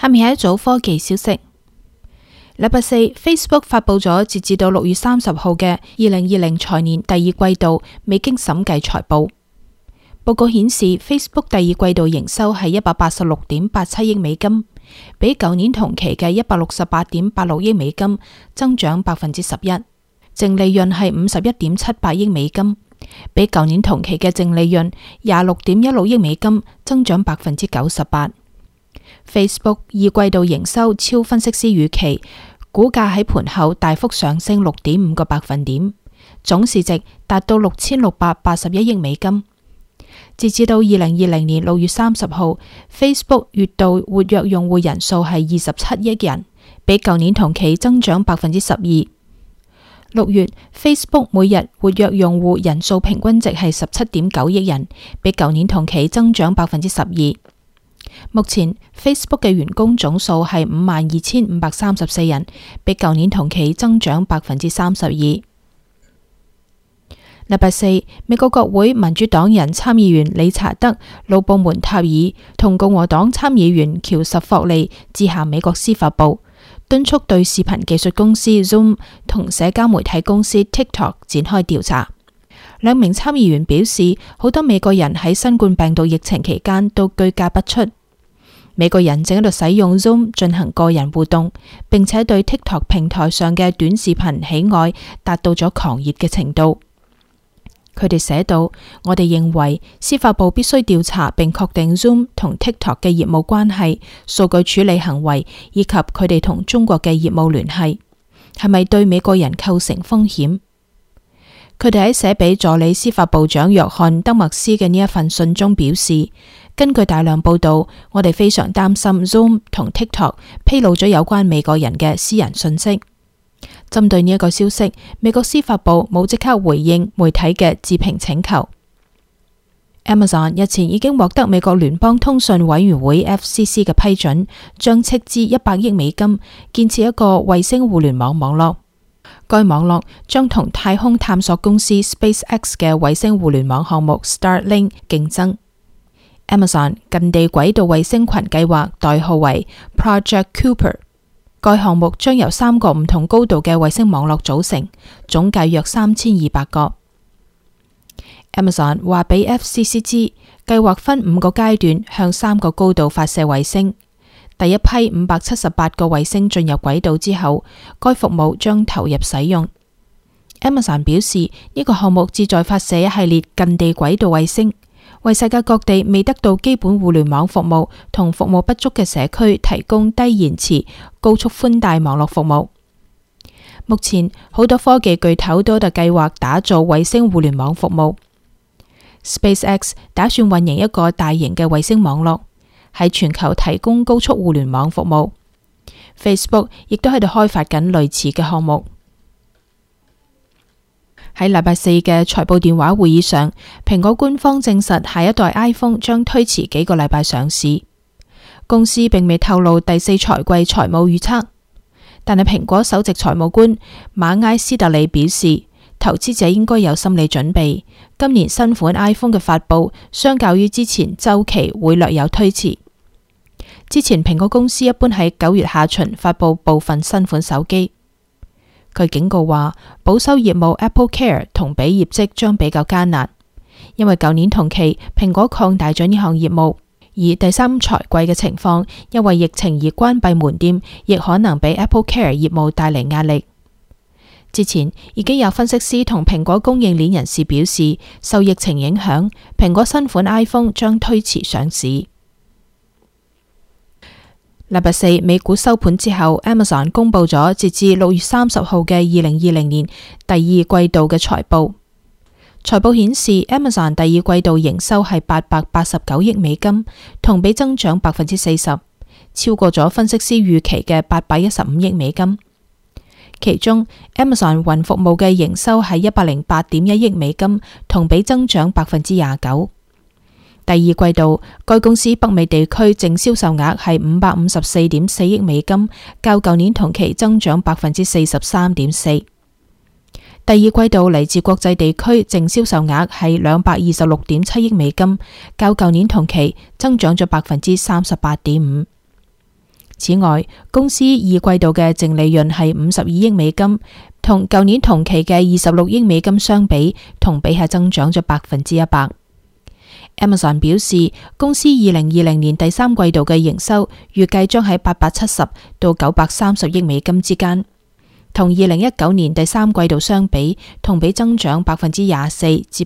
下面係一組科技消息。禮拜四 ，Facebook 發佈咗截至到6月30號嘅2020財年第二季度未經審計財報。報告顯示 ，Facebook 第二季度營收係186.87億美金，比舊年同期嘅168.86億美金增長11%，淨利潤係51.78億美金，比舊年同期嘅淨利潤26.16億美金增長98%。Facebook 二季度營收超分析師預期，股價喺盤後大幅上升6.5個百分點，總市值達到6681億美金。截至到2020年6月30號 ，Facebook 月度活躍用戶人數係27億人，比舊年同期增長12%。6月 Facebook 每日活躍用戶人數平均值係17.9億人，比舊年同期增長12%。目前 Facebook 嘅員工總數係52,534人，比舊年同期增長32%。禮拜四，美國國會民主黨人參議員理查德·魯布門塔爾同共和黨參議員喬什霍利致函美國司法部，敦促對視頻技術公司 Zoom 同社交媒體公司 TikTok 展開調查。兩名參議員表示，好多美國人喺新冠病毒疫情期間都居家不出。美國人正喺度使用 Zoom 進行個人互動，並且對 TikTok 平台上嘅短視頻喜愛達到咗狂熱嘅程度。佢哋寫道：我哋認為司法部必須調查並確定 Zoom 同 TikTok 嘅業務關係、數據處理行為以及佢哋同中國嘅業務聯繫，係咪對美國人構成風險。佢哋喺寫俾助理司法部長約翰·德默斯嘅呢一份信中表示，根據大量報道，我哋非常擔心 Zoom 同 TikTok 披露咗有關美國人嘅私人信息。針對呢一個消息，美國司法部冇即刻回應媒體嘅置評請求。Amazon 日前已經獲得美國聯邦通訊委員會 FCC 嘅批准，將斥資100億美金建設一個衛星互聯網網絡。該網絡將同太空探索公司 SpaceX 嘅衛星互聯網項目 Starlink 競爭。Amazon 近地軌道衛星群計劃代號為 Project Kuiper。該項目將由3個唔同高度嘅衛星網絡組成，總計約3200個。Amazon 話俾 FCC 知，計劃分5個階段向3個高度發射衛星。第一批578個衛星進入軌道之後，該服務將投入使用。Amazon 表示，呢個項目旨在發射一系列近地軌道衛星，為世界各地未得到基本互聯網服務同服務不足嘅社區提供低延遲、高速寬帶網絡服務。目前好多科技巨頭都喺度計劃打造衛星互聯網服務。SpaceX 打算運營一個大型嘅衛星網絡，喺全球提供高速互聯網服務。Facebook 亦都喺度開發緊類似嘅項目。喺禮拜四嘅財報電話會議上，蘋果官方證實下一代 iPhone 將推遲幾個禮拜上市。公司並未透露第四財季財務預測，但係蘋果首席財務官馬埃斯特里表示，投資者應該有心理準備，今年新款 iPhone 嘅發佈相較於之前週期會略有推遲。之前蘋果公司一般喺9月下旬發佈部分新款手機。佢警告話，保守業務 Apple Care 同比業績將比較艱難，因為舊年同期蘋果擴大咗呢項業務，而第三財季嘅情況因為疫情而關閉門店，亦可能俾 Apple Care 業務帶嚟壓力。之前已經有分析師同蘋果供應鏈人士表示，受疫情影響，蘋果新款 iPhone 將推遲上市。禮拜四美股收盤之後 ，Amazon 公布咗截至6月30號嘅2020年第二季度嘅財報。財報顯示 ，Amazon 第二季度營收係889億美金，同比增長40%，超過咗分析師預期嘅815億美金。其中 ，Amazon 雲服務嘅營收係108.1億美金，同比增長29%。第二季度，該公司北美地區淨銷售額係554.4億美金，較舊年同期增長43.4%。第二季度嚟自國際地區淨銷售額係226.7億美金，較舊年同期增長咗38.5%。 此外，公司二季度嘅淨利潤係52億美金，同舊年同期嘅26億美金相比，同比係增長咗100%。Amazon 表示，公司2020年第三季度嘅營收預計將喺870到930億美金之間，同2019年第三季度相比，同比增長24%至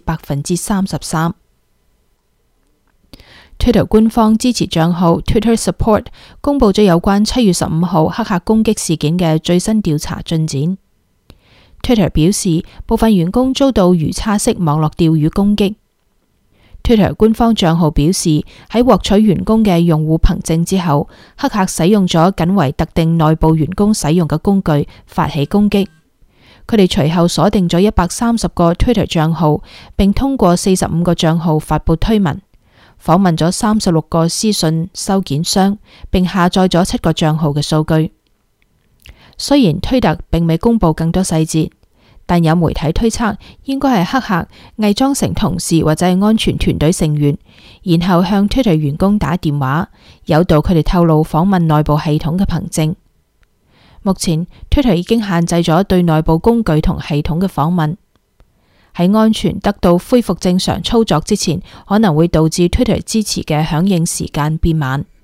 33%。Twitter 官方支持賬號 Twitter Support 公佈咗有關7月15號黑客攻擊事件嘅最新調查進展。Twitter 表示，部分員工遭到魚叉式網絡釣魚攻擊。Twitter 官方賬號表示，喺獲取員工嘅用戶憑證之後，黑客使用咗僅為特定內部員工使用嘅工具發起攻擊。佢哋隨後鎖定咗130個 Twitter 賬號，並通過45個賬號發佈推文。訪問咗36個私信收件箱，並下載咗7個賬號嘅數據。雖然推特並未公布更多細節，但有媒體推測應該係黑客偽裝成同事或者係安全團隊成員，然後向 Twitter 員工打電話，誘導佢哋透露訪問內部系統嘅憑證。目前 Twitter 已經限制咗對內部工具同系統嘅訪問。喺安全得到恢復正常操作之前，可能會導致 Twitter 支持嘅響應時間變慢。